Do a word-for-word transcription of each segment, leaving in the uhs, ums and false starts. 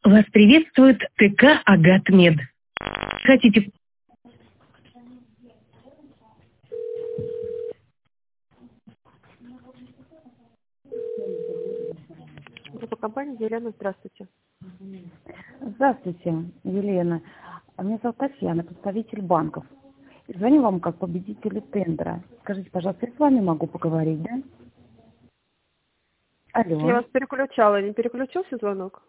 Вас приветствует ТК «Агатмед». Хотите... Группа компании Елена, здравствуйте. Здравствуйте, Елена. Меня зовут Татьяна, представитель банков. Звоню вам как победителю тендера. Скажите, пожалуйста, я с вами могу поговорить, да? Алло. Я вас переключала, не переключился звонок?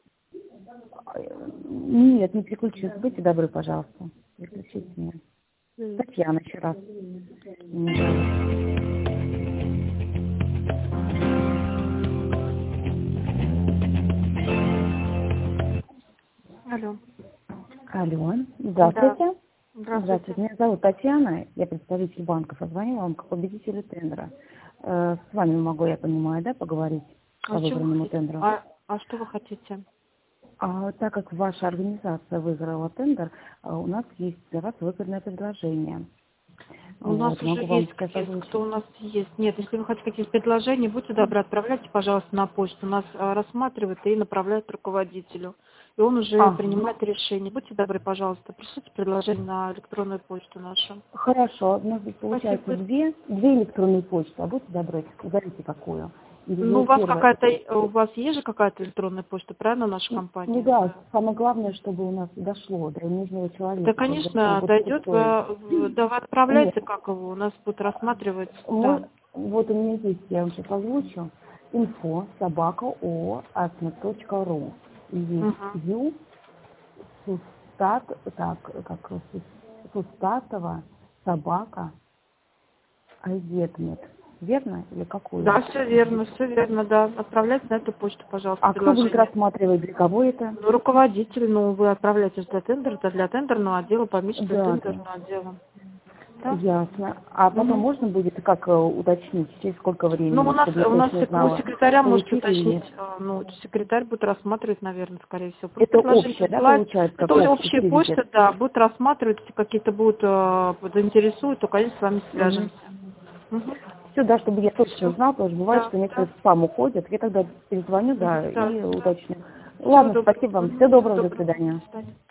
Нет, не переключусь. Будьте добры, пожалуйста. Переключите меня. Mm. Татьяна, еще раз. Алло. Алло. Здравствуйте. Да. Здравствуйте. Меня зовут Татьяна, я представитель банков. Я звоню вам как победителю тендера. Э, с вами могу, я понимаю, да, поговорить А по что вы выбранному хотите? тендеру? А, а что вы хотите? А так как ваша организация выиграла тендер, а у нас есть для вас выгодное предложение. У нас Вот, уже могу вам есть сейчас какие-то, озвучить. кто у нас есть. Нет, если вы хотите какие-то предложения, будьте добры, отправляйте, пожалуйста, на почту. Нас а, рассматривают и направляют руководителю. И он уже Ага. принимает решение. Будьте добры, пожалуйста, пришлите предложение на электронную почту нашу. Хорошо, у нас здесь получается Спасибо. две, две электронные почты. А будьте добры, назовите какую. Или Ну, вы у вас первая- какая-то, у вас есть же какая-то электронная почта, правильно, наша компания? Ну да, самое главное, чтобы у нас дошло до нужного человека. Да, когда конечно, будет дойдет, стоить. вы, да, вы отправляете, как его, у нас будут рассматривать. Мы- Да. Вот у меня есть, я вам сейчас озвучу, инфо собака о асмет точка ру. И есть Угу. ю сустат, так, как Сус- Сустатова собака Айгетмет. Верно или какую? Да, все верно, все верно, да. Отправляйте на эту почту, пожалуйста, А кто будет предложение. рассматривать, для кого это? Ну, руководитель, ну, вы отправляете для тендера, это для тендерного отдела, помечь для Да, да. тендерного отдела. Да? Ясно. А потом Мгм. можно будет как э, уточнить, через сколько времени, Ну, у нас, чтобы я у нас точно сек- у знала, секретаря можете получили или уточнить, нет? э, ну, секретарь будет рассматривать, наверное, скорее всего. Просто Это предложение общее, да, посылать. получается, как Это уже общий общая почта, приоритет? да, будет рассматривать, если какие-то будут э, заинтересуют, то, конечно, с вами Угу. свяжемся. Мгм. Все, да, чтобы я точно Все. знала, потому что бывает, Да, что да. некоторые в спам уходят. Я тогда перезвоню, Мгм. да, Да, и да. уточню. Всего Ладно, доброго. спасибо вам. Мгм. Всего Всего доброго, до доброго. свидания. До свидания.